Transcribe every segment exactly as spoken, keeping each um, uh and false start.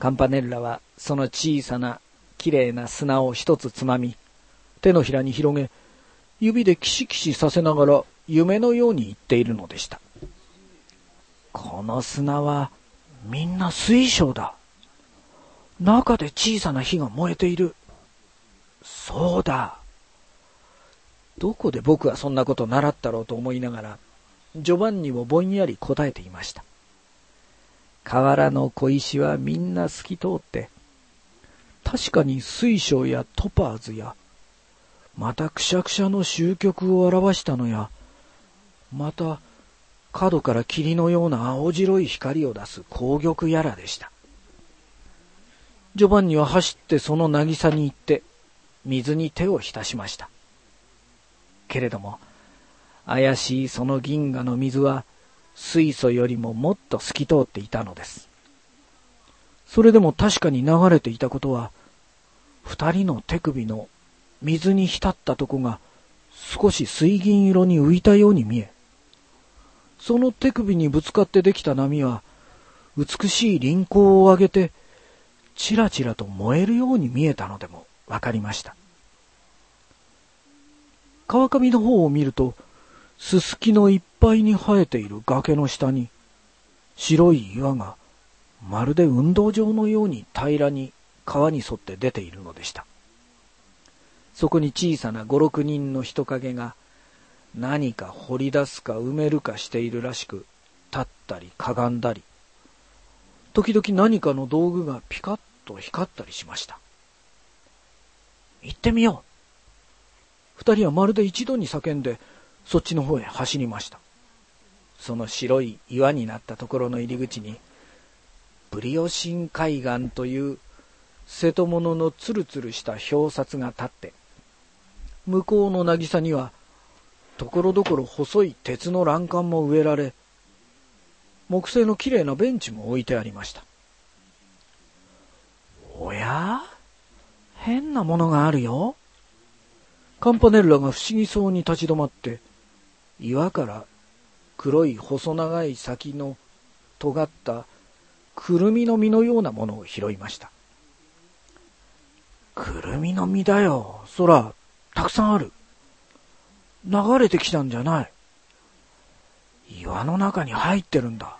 カンパネッラはその小さなきれいな砂を一つつまみ、手のひらに広げ、指でキシキシさせながら夢のように言っているのでした。この砂はみんな水晶だ。中で小さな火が燃えている。そうだ。どこで僕はそんなこと習ったろうと思いながら、ジョバンニをぼんやり答えていました。河原の小石はみんな透き通って、確かに水晶やトパーズや、またくしゃくしゃの終局を表したのや、また角から霧のような青白い光を出す紅玉やらでした。ジョバンニは走ってその渚に行って、水に手を浸しました。けれども、怪しいその銀河の水は、水素よりももっと透き通っていたのです。それでも確かに流れていたことは、二人の手首の水に浸ったとこが少し水銀色に浮いたように見え、その手首にぶつかってできた波は、美しい輪光を上げて、ちらちらと燃えるように見えたのでもわかりました。川上の方を見ると、すすきのいっぱいに生えている崖の下に、白い岩がまるで運動場のように平らに川に沿って出ているのでした。そこに小さな五六人の人影が何か掘り出すか埋めるかしているらしく、立ったりかがんだり、時々何かの道具がピカッと光ったりしました。行ってみよう。二人はまるで一度に叫んで、そっちの方へ走りました。その白い岩になったところの入り口に、ブリオシン海岸という瀬戸物のつるつるした表札が立って、向こうの渚には、ところどころ細い鉄の欄干も植えられ、木製のきれいなベンチも置いてありました。おや？変なものがあるよ。カンパネッラが不思議そうに立ち止まって、岩から黒い細長い先の尖ったくるみの実のようなものを拾いました。くるみの実だよ。そら、たくさんある。流れてきたんじゃない。岩の中に入ってるんだ。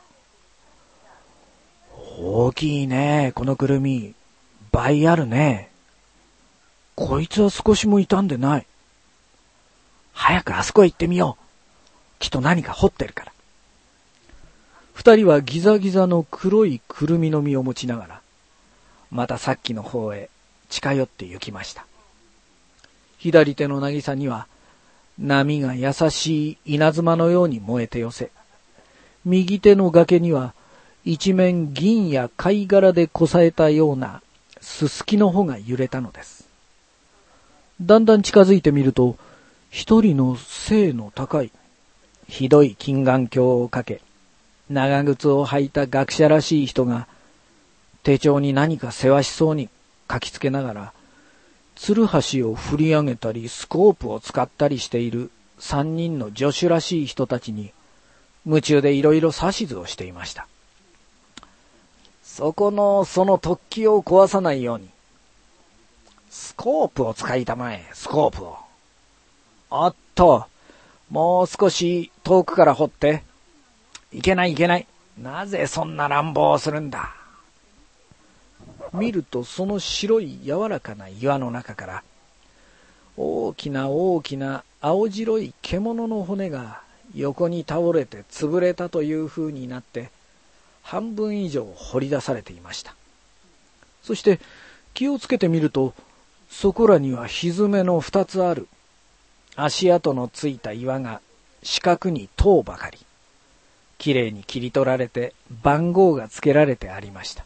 大きいね、このくるみ。倍あるね。こいつは少しも傷んでない。早くあそこへ行ってみよう。きっと何か掘ってるから。二人はギザギザの黒いくるみの実を持ちながら、またさっきの方へ近寄って行きました。左手の渚には、波が優しい稲妻のように燃えて寄せ、右手の崖には一面銀や貝殻でこさえたようなすすきの穂が揺れたのです。だんだん近づいてみると、一人の背の高い、ひどい金眼鏡をかけ、長靴を履いた学者らしい人が、手帳に何かせわしそうに書きつけながら、つるはしを振り上げたりスコープを使ったりしている三人の助手らしい人たちに夢中でいろいろ指図をしていました。そこのその突起を壊さないように、スコープを使いたまえ、スコープを。おっと、もう少し遠くから掘って。いけないいけない。なぜそんな乱暴をするんだ。見るとその白い柔らかな岩の中から大きな大きな青白い獣の骨が横に倒れて潰れたという風になって半分以上掘り出されていました。そして気をつけてみるとそこらには蹄の二つある足跡のついた岩が四角に塔ばかりきれいに切り取られて番号がつけられてありました。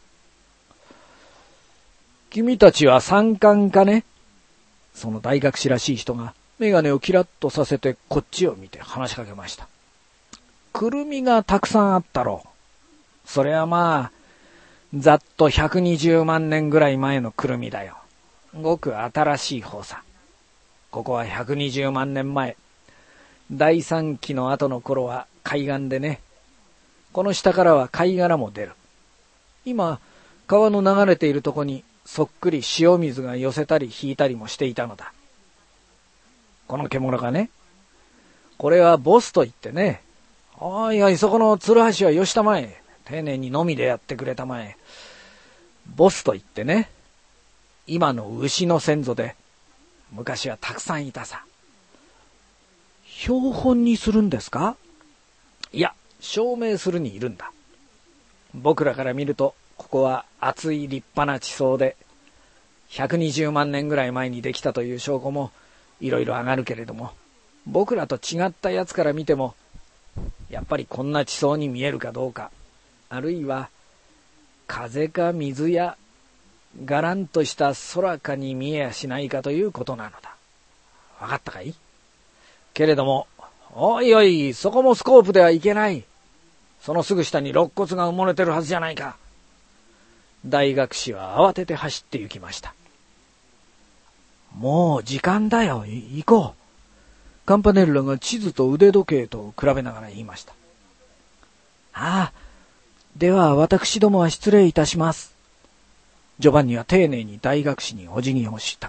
君たちは参観かね？その大学士らしい人が眼鏡をキラッとさせてこっちを見て話しかけました。くるみがたくさんあったろう。それはまあ、ざっとひゃくにじゅうまんねんぐらい前のくるみだよ。ごく新しい方さ。ここはひゃくにじゅうまんねんまえ。第三紀の後の頃は海岸でね。この下からは貝殻も出る。今、 川の流れているとこにそっくり塩水が寄せたり引いたりもしていたのだ。この獣がね、これはボスと言ってね、おいおいそこの鶴橋はよしたまえ、丁寧に飲みでやってくれたまえ。ボスと言ってね、今の牛の先祖で、昔はたくさんいたさ。標本にするんですか？いや、証明するにいるんだ。僕らから見ると、ここは厚い立派な地層で、ひゃくにじゅうまんねんぐらい前にできたという証拠もいろいろ上がるけれども、僕らと違ったやつから見ても、やっぱりこんな地層に見えるかどうか、あるいは風か水やがらんとした空かに見えやしないかということなのだ。わかったかい？けれども、おいおい、そこもスコープではいけない。そのすぐ下に肋骨が埋もれてるはずじゃないか。大学士は慌てて走って行きました。もう時間だよ、行こう。カンパネルラが地図と腕時計と比べながら言いました。ああ、では私どもは失礼いたします。ジョバンニは丁寧に大学士にお辞儀をした。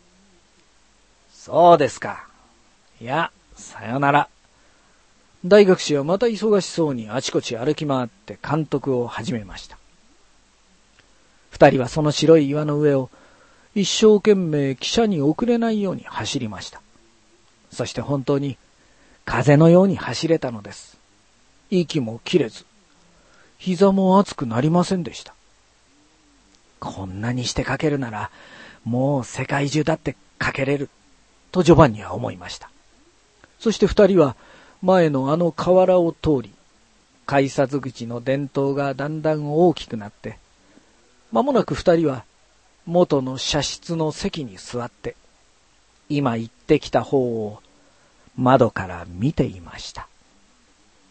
そうですか。いや、さよなら。大学士はまた忙しそうにあちこち歩き回って監督を始めました。二人はその白い岩の上を一生懸命汽車に遅れないように走りました。そして本当に風のように走れたのです。息も切れず、膝も熱くなりませんでした。こんなにしてかけるなら、もう世界中だってかけれる、とジョバンニは思いました。そして二人は前のあの河原を通り、改札口の電灯がだんだん大きくなって、間もなく二人は元の車室の席に座って、今行ってきた方を窓から見ていました。